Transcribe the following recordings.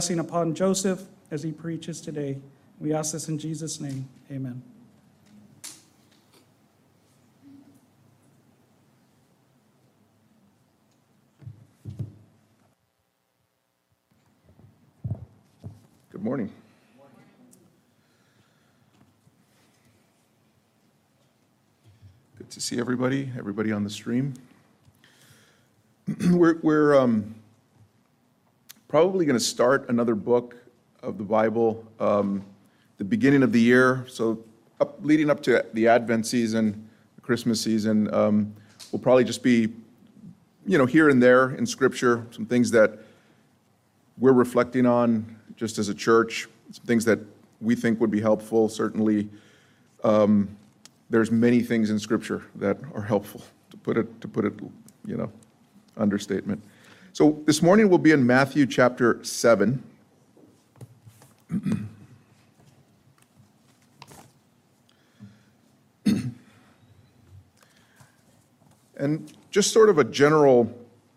Blessing upon Joseph as he preaches today. We ask this in Jesus' name. Amen. Good morning. Good to see everybody on the stream. We're probably going to start another book of the Bible the beginning of the year. So leading up to the Advent season, the Christmas season, will probably just be, here and there in Scripture, some things that we're reflecting on just as a church, some things that we think would be helpful. Certainly, there's many things in Scripture that are helpful, to put it, understatement. So this morning we'll be in Matthew chapter 7. And just sort of a general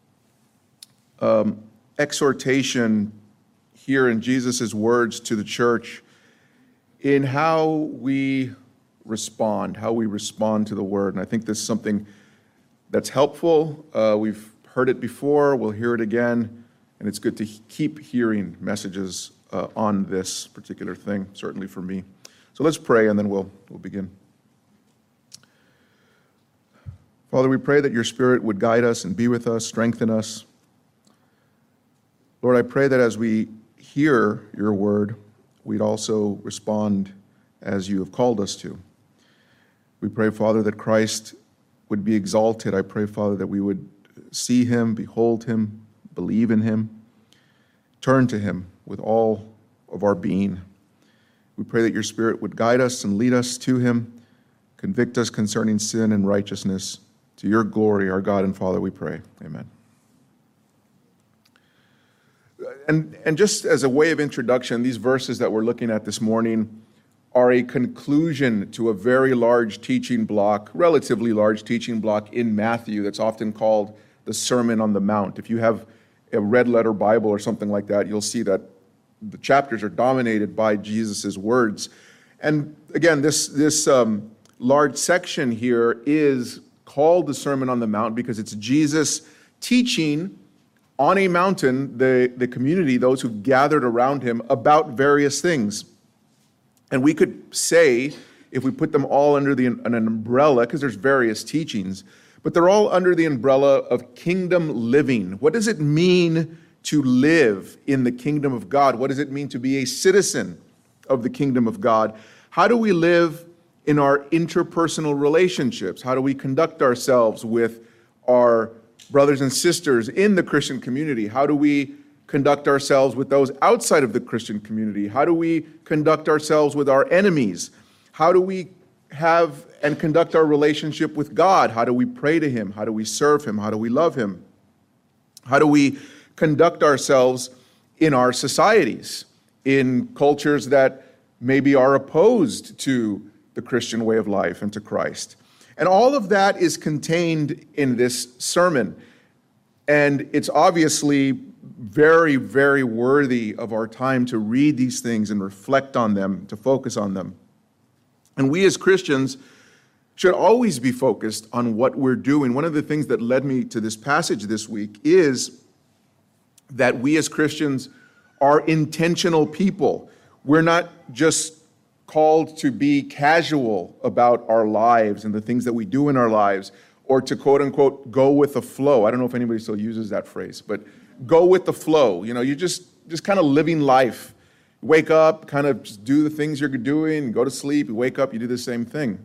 exhortation here in Jesus' words to the church in how we respond to the word. And I think this is something that's helpful. We've heard it before, we'll hear it again, and it's good to keep hearing messages on this particular thing, certainly for me. So let's pray, and then we'll begin. Father, we pray that your Spirit would guide us and be with us, strengthen us. Lord, I pray that as we hear your word, we'd also respond as you have called us to. We pray, Father, that Christ would be exalted. I pray, Father, that we would see him, behold him, believe in him, turn to him with all of our being. We pray that your Spirit would guide us and lead us to him, convict us concerning sin and righteousness. To your glory, our God and Father, we pray. Amen. And just as a way of introduction, these verses that we're looking at this morning are a conclusion to a very large teaching block, relatively large teaching block in Matthew that's often called the Sermon on the Mount. If you have a red letter Bible or something like that, you'll see that the chapters are dominated by Jesus' words. And again, this large section here is called the Sermon on the Mount because it's Jesus teaching on a mountain the community, those who gathered around him, about various things. And we could say, if we put them all under an umbrella, because there's various teachings, but they're all under the umbrella of kingdom living. What does it mean to live in the kingdom of God? What does it mean to be a citizen of the kingdom of God? How do we live in our interpersonal relationships? How do we conduct ourselves with our brothers and sisters in the Christian community? How do we conduct ourselves with those outside of the Christian community? How do we conduct ourselves with our enemies? How do we have and conduct our relationship with God? How do we pray to him? How do we serve him? How do we love him? How do we conduct ourselves in our societies, in cultures that maybe are opposed to the Christian way of life and to Christ? And all of that is contained in this sermon. And it's obviously very, very worthy of our time to read these things and reflect on them, to focus on them. And we as Christians should always be focused on what we're doing. One of the things that led me to this passage this week is that we as Christians are intentional people. We're not just called to be casual about our lives and the things that we do in our lives, or to quote unquote go with the flow. I don't know if anybody still uses that phrase, but go with the flow. You're just kind of living life. Wake up, kind of just do the things you're doing, go to sleep, you wake up, you do the same thing.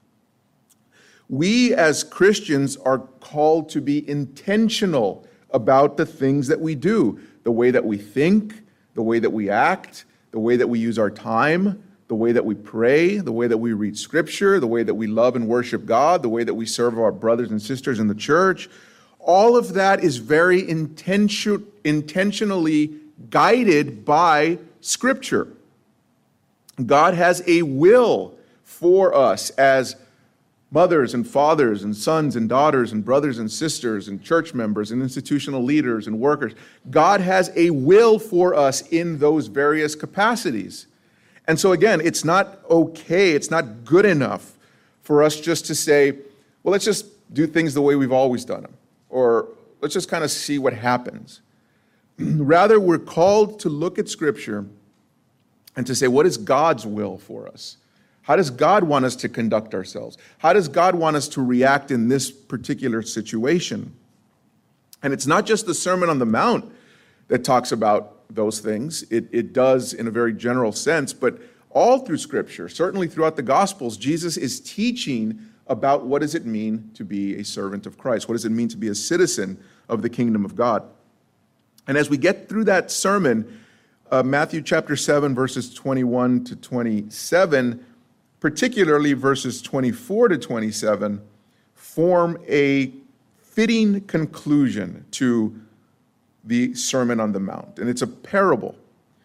We as Christians are called to be intentional about the things that we do, the way that we think, the way that we act, the way that we use our time, the way that we pray, the way that we read Scripture, the way that we love and worship God, the way that we serve our brothers and sisters in the church. All of that is very intentionally guided by Scripture. God has a will for us as mothers and fathers and sons and daughters and brothers and sisters and church members and institutional leaders and workers. God has a will for us in those various capacities. And so again, it's not okay, it's not good enough for us just to say, well, let's just do things the way we've always done them, or let's just kind of see what happens. Rather, we're called to look at Scripture and to say, what is God's will for us? How does God want us to conduct ourselves? How does God want us to react in this particular situation? And it's not just the Sermon on the Mount that talks about those things. It does in a very general sense, but all through Scripture, certainly throughout the Gospels, Jesus is teaching about what does it mean to be a servant of Christ? What does it mean to be a citizen of the kingdom of God? And as we get through that sermon, Matthew chapter 7, verses 21 to 27, particularly verses 24 to 27, form a fitting conclusion to the Sermon on the Mount. And it's a parable.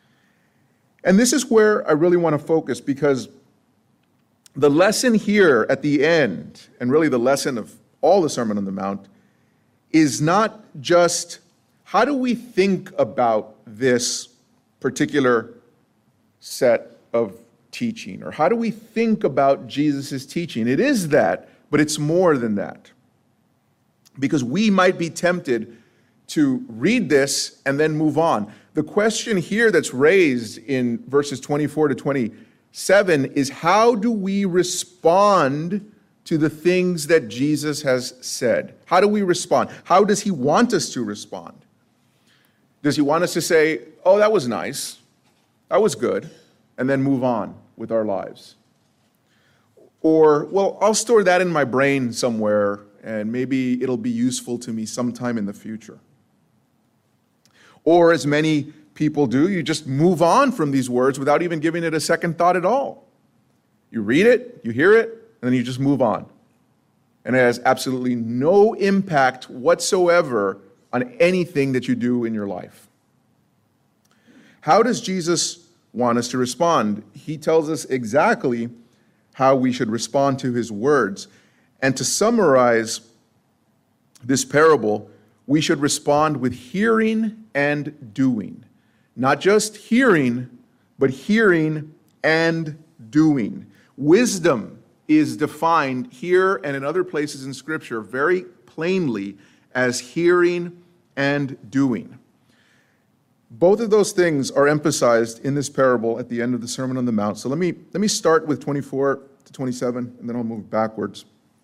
And this is where I really want to focus, because the lesson here at the end, and really the lesson of all the Sermon on the Mount, is not just how do we think about this particular set of teaching, or how do we think about Jesus' teaching. It is that, but it's more than that. Because we might be tempted to read this and then move on. The question here that's raised in verses 24 to 27 is, how do we respond to the things that Jesus has said? How do we respond? How does he want us to respond? Does he want us to say, oh, that was nice, that was good, and then move on with our lives? Or, well, I'll store that in my brain somewhere, and maybe it'll be useful to me sometime in the future. Or, as many people do, you just move on from these words without even giving it a second thought at all. You read it, you hear it, and then you just move on. And it has absolutely no impact whatsoever on anything that you do in your life. How does Jesus want us to respond? He tells us exactly how we should respond to his words. And to summarize this parable, we should respond with hearing and doing. Not just hearing, but hearing and doing. Wisdom is defined here and in other places in Scripture very plainly as hearing and doing. Both of those things are emphasized in this parable at the end of the Sermon on the Mount. So let me start with 24 to 27, and then I'll move backwards.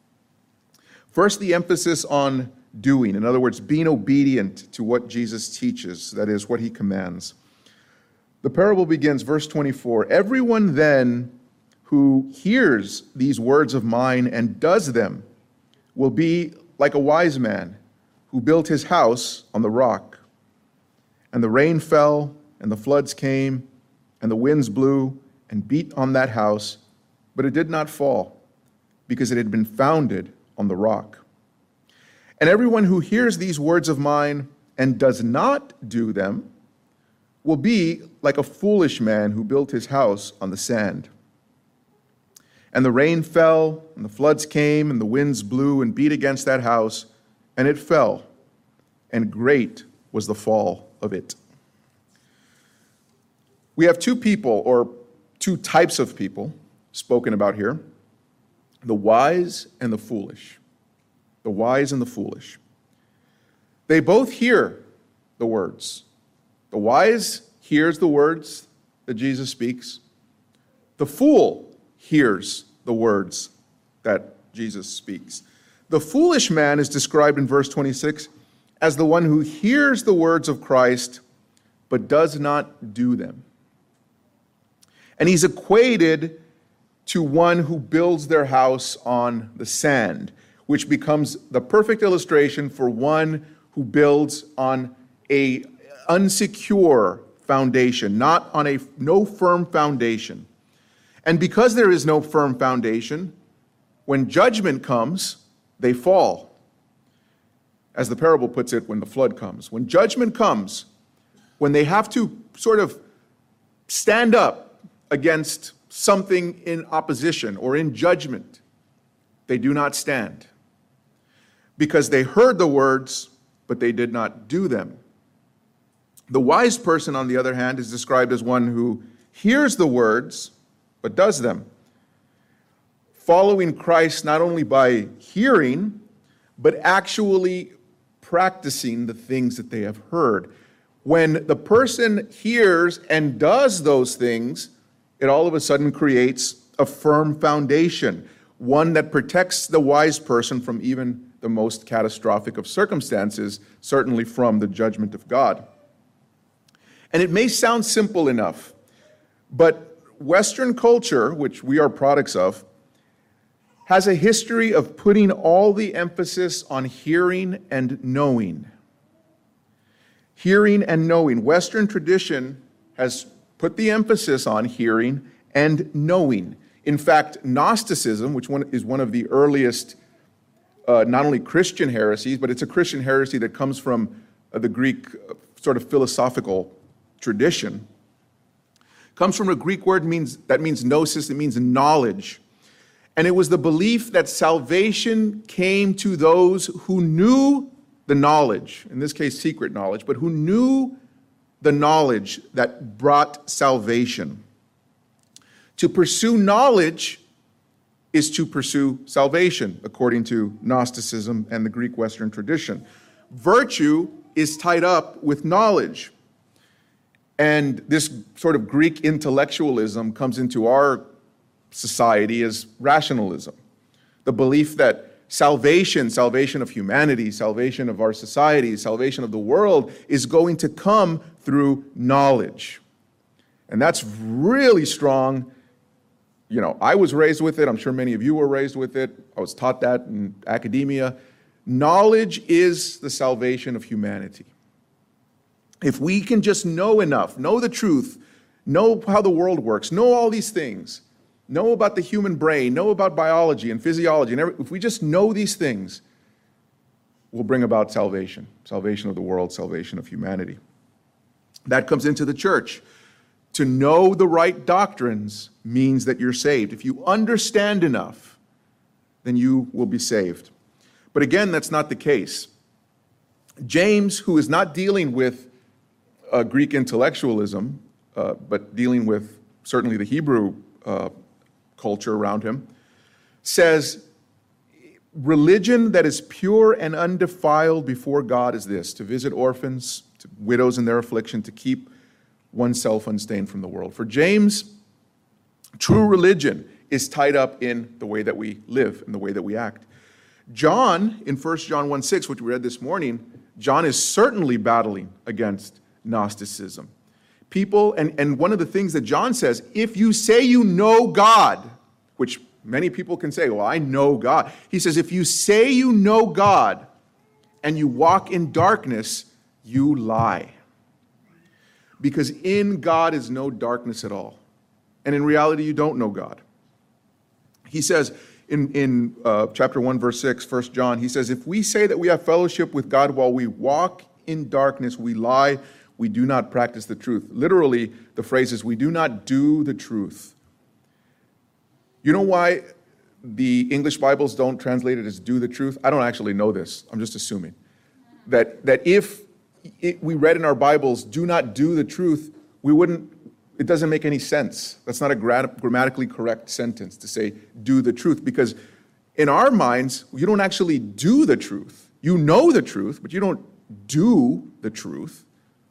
First, the emphasis on doing. In other words, being obedient to what Jesus teaches, that is, what he commands. The parable begins, verse 24, "Everyone then who hears these words of mine and does them will be like a wise man who built his house on the rock. And the rain fell, and the floods came, and the winds blew and beat on that house, but it did not fall, because it had been founded on the rock. And everyone who hears these words of mine and does not do them will be like a foolish man who built his house on the sand. And the rain fell, and the floods came, and the winds blew and beat against that house, and it fell, and great was the fall of it." We have two people, or two types of people, spoken about here: the wise and the foolish. The wise and the foolish. They both hear the words. The wise hears the words that Jesus speaks. The fool hears the words that Jesus speaks. The foolish man is described in verse 26 as the one who hears the words of Christ but does not do them. And he's equated to one who builds their house on the sand, which becomes the perfect illustration for one who builds on a unsecure foundation, not on no firm foundation. And because there is no firm foundation, when judgment comes, they fall. As the parable puts it, when the flood comes. When judgment comes, when they have to sort of stand up against something in opposition or in judgment, they do not stand, because they heard the words, but they did not do them. The wise person, on the other hand, is described as one who hears the words, but does them, following Christ not only by hearing, but actually practicing the things that they have heard. When the person hears and does those things, it all of a sudden creates a firm foundation, one that protects the wise person from even the most catastrophic of circumstances, certainly from the judgment of God. And it may sound simple enough, but Western culture, which we are products of, has a history of putting all the emphasis on hearing and knowing. Hearing and knowing. Western tradition has put the emphasis on hearing and knowing. In fact, Gnosticism, which is one of the earliest, not only Christian heresies, but it's a Christian heresy that comes from the Greek sort of philosophical tradition, comes from a Greek word that means gnosis, it means knowledge. And it was the belief that salvation came to those who knew the knowledge, in this case secret knowledge, but who knew the knowledge that brought salvation. To pursue knowledge is to pursue salvation, according to Gnosticism and the Greek Western tradition. Virtue is tied up with knowledge. And this sort of Greek intellectualism comes into our society as rationalism. The belief that salvation of humanity, salvation of our society, salvation of the world is going to come through knowledge. And that's really strong. You know, I was raised with it. I'm sure many of you were raised with it. I was taught that in academia. Knowledge is the salvation of humanity. If we can just know enough, know the truth, know how the world works, know all these things, know about the human brain, know about biology and physiology, and if we just know these things, we'll bring about salvation, salvation of the world, salvation of humanity. That comes into the church. To know the right doctrines means that you're saved. If you understand enough, then you will be saved. But again, that's not the case. James, who is not dealing with Greek intellectualism, but dealing with certainly the Hebrew culture around him, says, religion that is pure and undefiled before God is this: to visit orphans, to widows in their affliction, to keep oneself unstained from the world. For James, true religion is tied up in the way that we live, in the way that we act. John, in 1 John 1:6, which we read this morning, John is certainly battling against Gnosticism. People, and one of the things that John says, if you say you know God, which many people can say, well, I know God. He says, if you say you know God and you walk in darkness, you lie. Because in God is no darkness at all. And in reality, you don't know God. He says in chapter 1, verse 6, 1 John, he says, if we say that we have fellowship with God while we walk in darkness, we lie, we do not practice the truth. Literally, the phrase is, we do not do the truth. You know why the English Bibles don't translate it as do the truth? I don't actually know this. I'm just assuming. That if we read in our Bibles, do not do the truth, it doesn't make any sense. That's not a grammatically correct sentence to say, do the truth. Because in our minds, you don't actually do the truth. You know the truth, but you don't do the truth.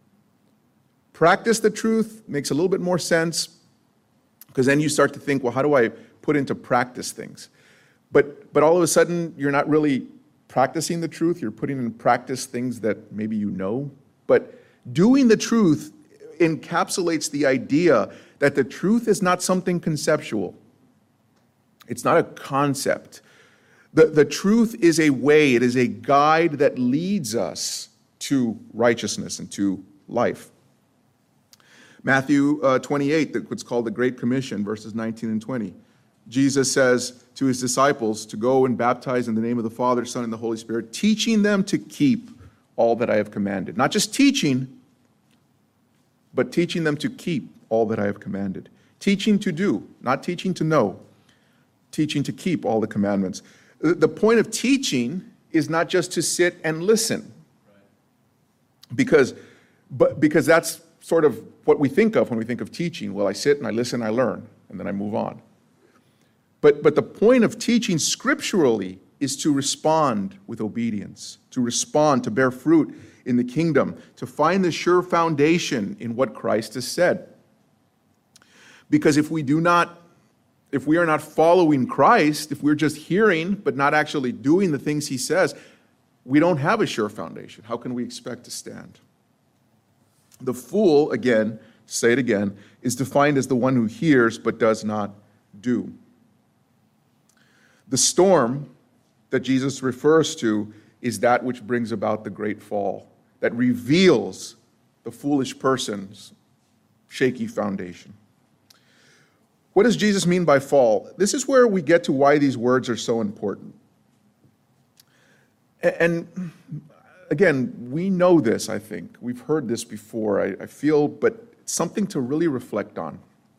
Practice the truth makes a little bit more sense, because then you start to think, well, how do I put into practice things? But all of a sudden, you're not really practicing the truth. You're putting in practice things that maybe you know. But doing the truth encapsulates the idea that the truth is not something conceptual. It's not a concept. The truth is a way, it is a guide that leads us to righteousness and to life. Matthew 28, what's called the Great Commission, verses 19 and 20. Jesus says to his disciples to go and baptize in the name of the Father, Son, and the Holy Spirit, teaching them to keep all that I have commanded. Not just teaching, but teaching them to keep all that I have commanded. Teaching to do, not teaching to know. Teaching to keep all the commandments. The point of teaching is not just to sit and listen, because that's sort of what we think of when we think of teaching. Well, I sit and I listen, I learn, and then I move on. But the point of teaching scripturally is to respond with obedience, to respond, to bear fruit in the kingdom, to find the sure foundation in what Christ has said. Because if we are not following Christ, if we're just hearing but not actually doing the things he says, we don't have a sure foundation. How can we expect to stand? The fool, again, say it again, is defined as the one who hears but does not do. The storm that Jesus refers to is that which brings about the great fall, that reveals the foolish person's shaky foundation. What does Jesus mean by fall? This is where we get to why these words are so important. And again, we know this, I think. We've heard this before, I feel, but it's something to really reflect on.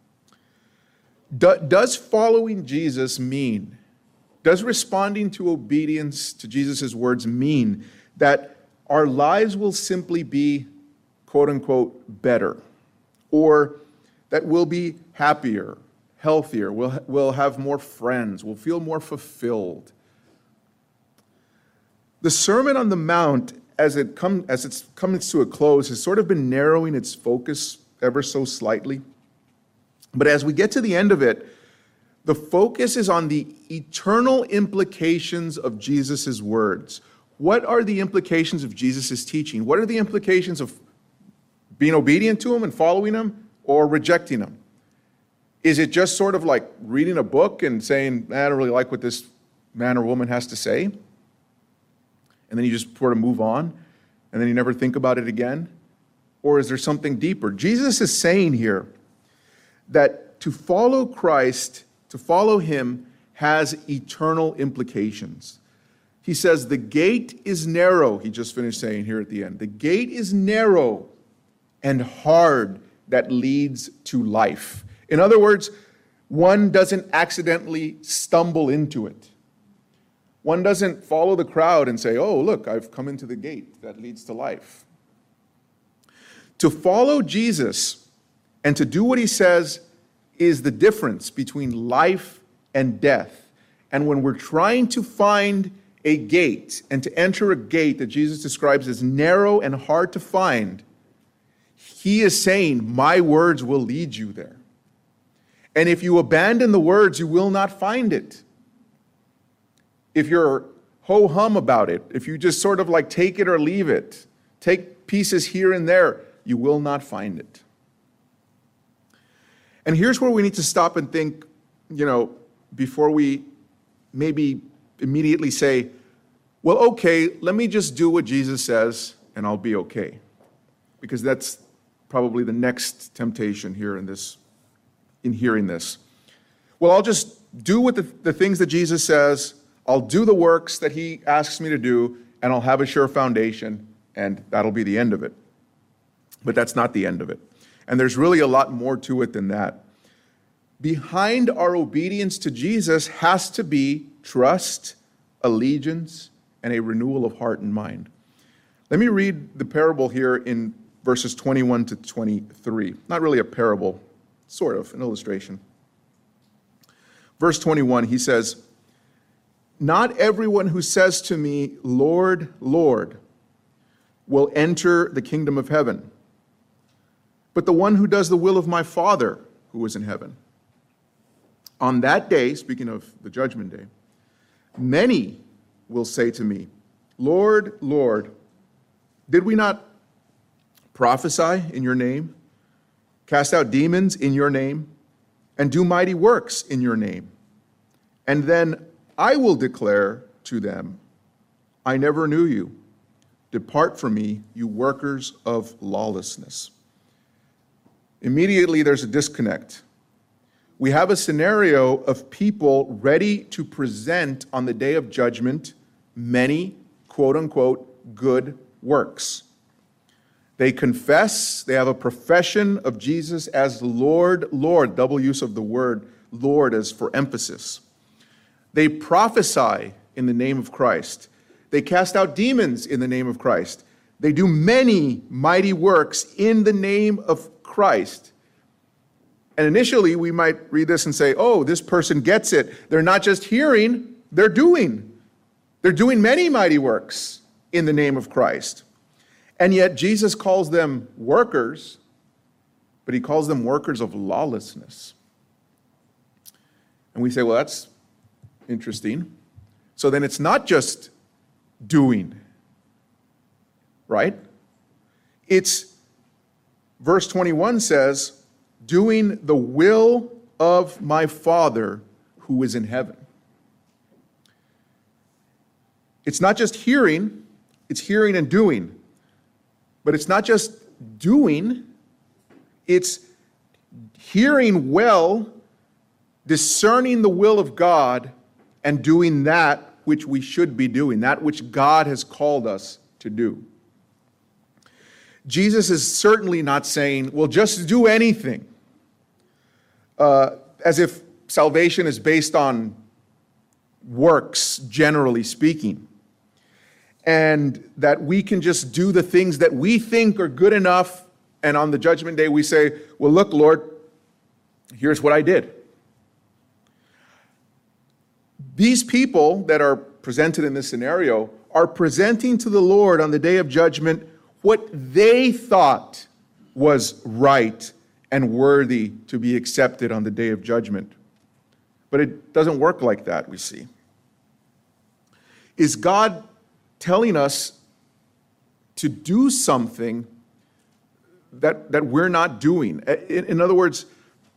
Does following Jesus mean, does responding to obedience to Jesus' words mean that our lives will simply be, quote unquote, better? Or that we'll be happier, healthier, we'll have more friends, we'll feel more fulfilled? The Sermon on the Mount, as it's coming to a close, has sort of been narrowing its focus ever so slightly. But as we get to the end of it, the focus is on the eternal implications of Jesus' words. What are the implications of Jesus' teaching? What are the implications of being obedient to him and following him, or rejecting him? Is it just sort of like reading a book and saying, I don't really like what this man or woman has to say? And then you just sort of move on, and then you never think about it again? Or is there something deeper? Jesus is saying here that to follow Christ, to follow him, has eternal implications. He says, the gate is narrow, he just finished saying here at the end. The gate is narrow and hard that leads to life. In other words, one doesn't accidentally stumble into it. One doesn't follow the crowd and say, oh, look, I've come into the gate that leads to life. To follow Jesus and to do what he says is the difference between life and death. And when we're trying to find a gate and to enter a gate that Jesus describes as narrow and hard to find, he is saying, my words will lead you there. And if you abandon the words, you will not find it. If you're ho-hum about it, if you just sort of like take it or leave it, take pieces here and there, you will not find it. And here's where we need to stop and think, before we maybe immediately say, well, okay, let me just do what Jesus says and I'll be okay. Because that's probably the next temptation here in hearing this. Well, I'll just do what the things that Jesus says, I'll do the works that he asks me to do, and I'll have a sure foundation, and that'll be the end of it. But that's not the end of it. And there's really a lot more to it than that. Behind our obedience to Jesus has to be trust, allegiance, and a renewal of heart and mind. Let me read the parable here in verses 21 to 23. Not really a parable, sort of, an illustration. Verse 21, he says, not everyone who says to me, Lord, Lord, will enter the kingdom of heaven, but the one who does the will of my Father who is in heaven. On that day, speaking of the judgment day, many will say to me, Lord, Lord, did we not prophesy in your name, cast out demons in your name, and do mighty works in your name? And then I will declare to them, I never knew you. Depart from me, you workers of lawlessness. Immediately there's a disconnect. We have a scenario of people ready to present on the day of judgment many, quote unquote, good works. They confess, they have a profession of Jesus as Lord, Lord, double use of the word Lord as for emphasis. They prophesy in the name of Christ. They cast out demons in the name of Christ. They do many mighty works in the name of Christ. And initially, we might read this and say, oh, this person gets it. They're not just hearing, they're doing. They're doing many mighty works in the name of Christ. And yet, Jesus calls them workers, but he calls them workers of lawlessness. And we say, well, that's interesting. So then it's not just doing, right? It's, verse 21 says, doing the will of my Father who is in heaven. It's not just hearing, it's hearing and doing. But it's not just doing, it's hearing well, discerning the will of God, and doing that which we should be doing, that which God has called us to do. Jesus is certainly not saying, well, just do anything, as if salvation is based on works, generally speaking, and that we can just do the things that we think are good enough, and on the judgment day we say, well, look, Lord, here's what I did. These people that are presented in this scenario are presenting to the Lord on the day of judgment what they thought was right and worthy to be accepted on the day of judgment. But it doesn't work like that, we see. Is God telling us to do something that we're not doing? In other words,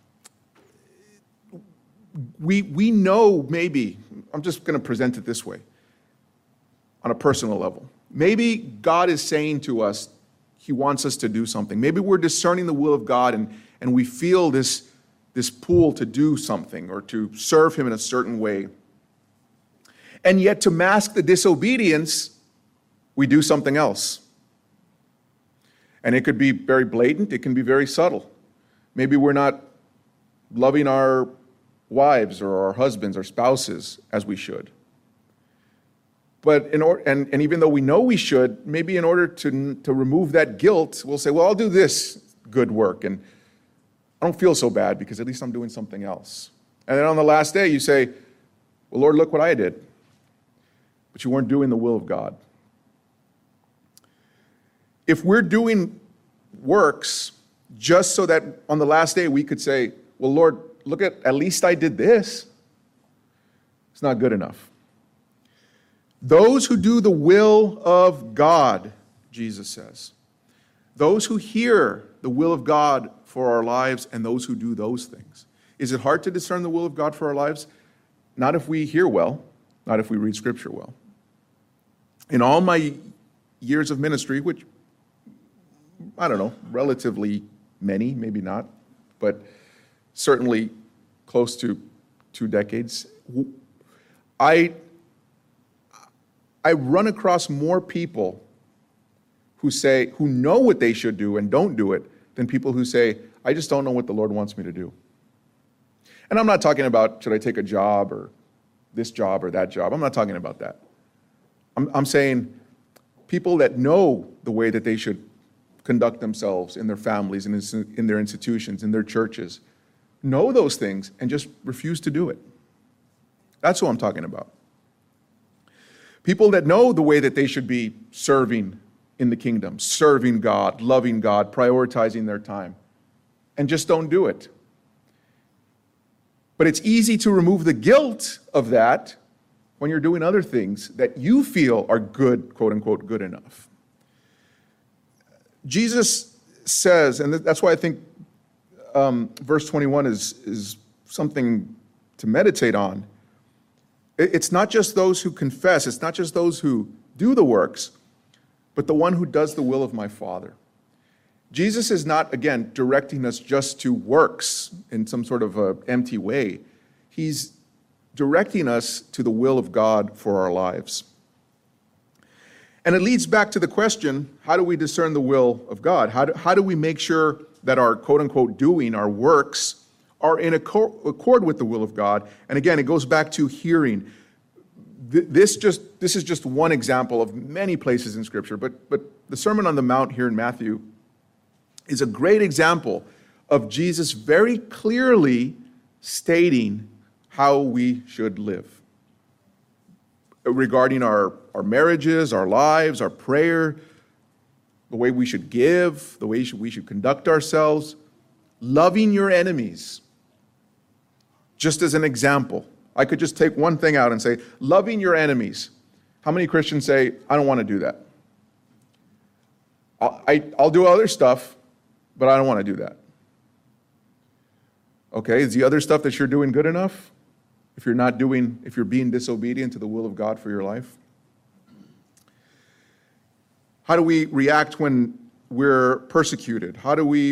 we know maybe, I'm just going to present it this way, on a personal level. Maybe God is saying to us, he wants us to do something. Maybe we're discerning the will of God and we feel this pull to do something or to serve him in a certain way. And yet to mask the disobedience, we do something else. And it could be very blatant, it can be very subtle. Maybe we're not loving our wives or our husbands or spouses as we should. But and even though we know we should, maybe in order to remove that guilt, we'll say, well, I'll do this good work, and I don't feel so bad because at least I'm doing something else. And then on the last day, you say, well, Lord, look what I did. But you weren't doing the will of God. If we're doing works just so that on the last day we could say, well, Lord, look at least I did this, it's not good enough. Those who do the will of God, Jesus says, those who hear the will of God for our lives and those who do those things. Is it hard to discern the will of God for our lives? Not if we hear well, not if we read Scripture well. In all my years of ministry, which, I don't know, relatively many, maybe not, but certainly close to 2 decades, I run across more people who know what they should do and don't do it than people who say, I just don't know what the Lord wants me to do. And I'm not talking about, should I take a job or this job or that job? I'm not talking about that. I'm saying people that know the way that they should conduct themselves in their families and in their institutions, in their churches, know those things and just refuse to do it. That's who I'm talking about. People that know the way that they should be serving in the kingdom, serving God, loving God, prioritizing their time, and just don't do it. But it's easy to remove the guilt of that when you're doing other things that you feel are good, quote unquote, good enough. Jesus says, and that's why I think verse 21 is something to meditate on. It's not just those who confess, it's not just those who do the works, but the one who does the will of my Father. Jesus is not, again, directing us just to works in some sort of an empty way. He's directing us to the will of God for our lives. And it leads back to the question, how do we discern the will of God? How do we make sure that our quote-unquote doing, our works, are in accord with the will of God? And again, it goes back to hearing. this is just one example of many places in Scripture, but the Sermon on the Mount here in Matthew is a great example of Jesus very clearly stating how we should live regarding our marriages, our lives, our prayer, the way we should give, the way we should conduct ourselves, loving your enemies. Just as an example, I could just take one thing out and say, loving your enemies. How many Christians say, I don't want to do that? I'll do other stuff, but I don't want to do that. Okay, is the other stuff that you're doing good enough? If you're being disobedient to the will of God for your life? How do we react when we're persecuted? How do we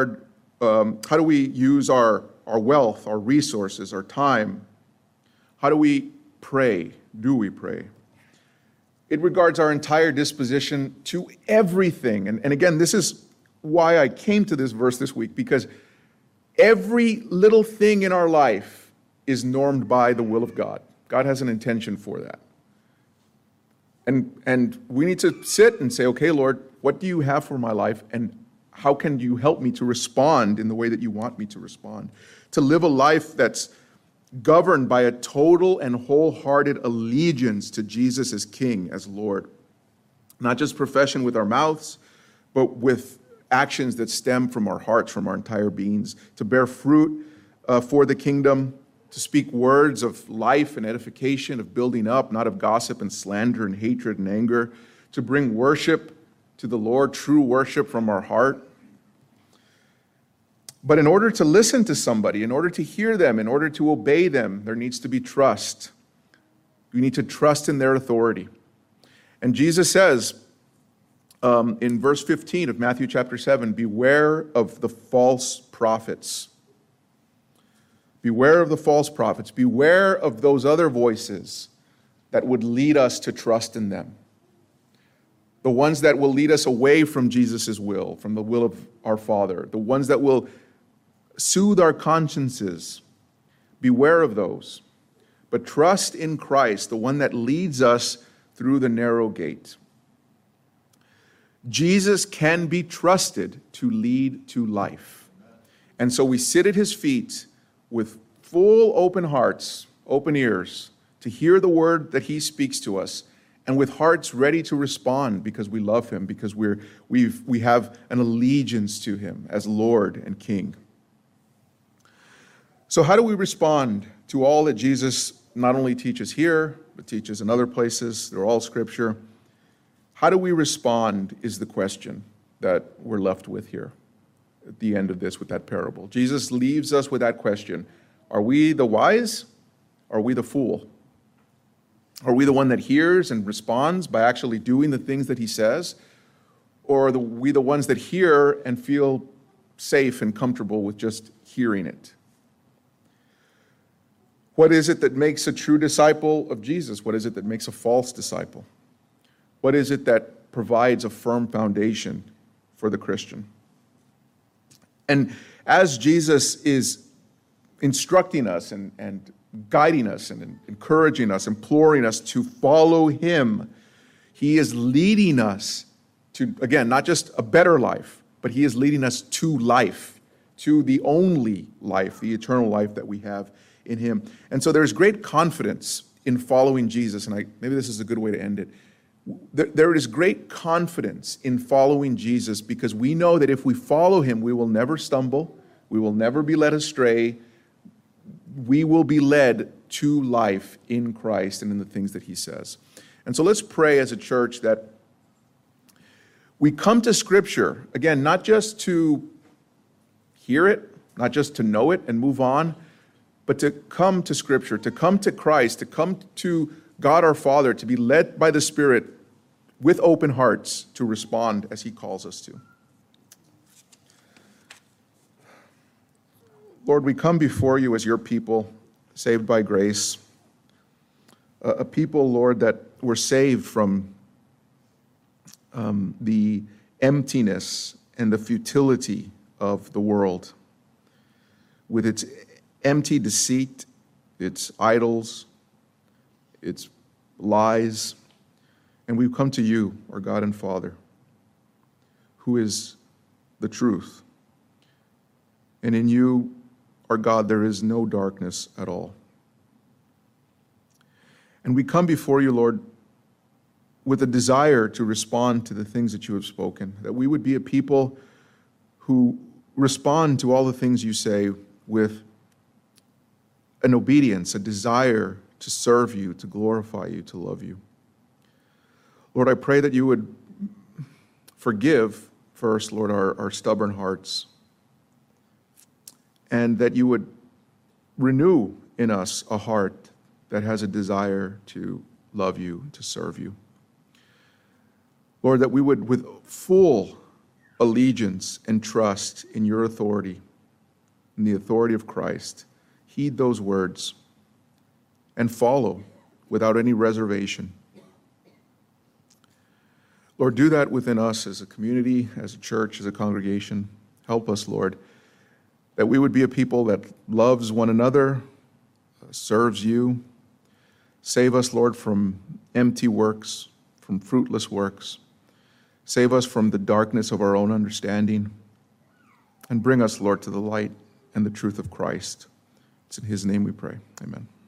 use our wealth, our resources, our time? How do we pray? Do we pray? It regards our entire disposition to everything. And again, this is why I came to this verse this week, because every little thing in our life is normed by the will of God. God has an intention for that. And we need to sit and say, okay, Lord, what do you have for my life? And how can you help me to respond in the way that you want me to respond? To live a life that's governed by a total and wholehearted allegiance to Jesus as King, as Lord. Not just profession with our mouths, but with actions that stem from our hearts, from our entire beings. To bear fruit for the kingdom, to speak words of life and edification, of building up, not of gossip and slander and hatred and anger. To bring worship to the Lord, true worship from our heart. But in order to listen to somebody, in order to hear them, in order to obey them, there needs to be trust. We need to trust in their authority. And Jesus says in verse 15 of Matthew chapter 7, beware of the false prophets. Beware of the false prophets. Beware of those other voices that would lead us to trust in them. The ones that will lead us away from Jesus' will, from the will of our Father. The ones that will soothe our consciences. Beware of those. But trust in Christ, the one that leads us through the narrow gate. Jesus can be trusted to lead to life. And so we sit at his feet with full open hearts, open ears, to hear the word that he speaks to us, and with hearts ready to respond because we love him, because we have an allegiance to him as Lord and King. So how do we respond to all that Jesus not only teaches here, but teaches in other places? They're all Scripture. How do we respond is the question that we're left with here at the end of this with that parable. Jesus leaves us with that question. Are we the wise? Or are we the fool? Are we the one that hears and responds by actually doing the things that he says? Or are we the ones that hear and feel safe and comfortable with just hearing it? What is it that makes a true disciple of Jesus? What is it that makes a false disciple? What is it that provides a firm foundation for the Christian? And as Jesus is instructing us and guiding us and encouraging us, imploring us to follow him, he is leading us to, again, not just a better life, but he is leading us to life, to the only life, the eternal life that we have in him. And so there's great confidence in following Jesus, and maybe this is a good way to end it. There is great confidence in following Jesus because we know that if we follow him, we will never stumble, we will never be led astray, we will be led to life in Christ and in the things that he says. And so let's pray as a church that we come to Scripture, again, not just to hear it, not just to know it and move on, but to come to Scripture, to come to Christ, to come to God our Father, to be led by the Spirit with open hearts to respond as he calls us to. Lord, we come before you as your people, saved by grace, a people, Lord, that were saved from the emptiness and the futility of the world, with its empty deceit, its idols, its lies. And we come to you, our God and Father, who is the truth. And in you, our God, there is no darkness at all. And we come before you, Lord, with a desire to respond to the things that you have spoken, that we would be a people who respond to all the things you say with an obedience, a desire to serve you, to glorify you, to love you. Lord, I pray that you would forgive first, Lord, our stubborn hearts, and that you would renew in us a heart that has a desire to love you, to serve you. Lord, that we would, with full allegiance and trust in your authority, in the authority of Christ, heed those words and follow without any reservation. Lord, do that within us as a community, as a church, as a congregation. Help us, Lord, that we would be a people that loves one another, serves you. Save us, Lord, from empty works, from fruitless works. Save us from the darkness of our own understanding. And bring us, Lord, to the light and the truth of Christ. It's in his name we pray. Amen.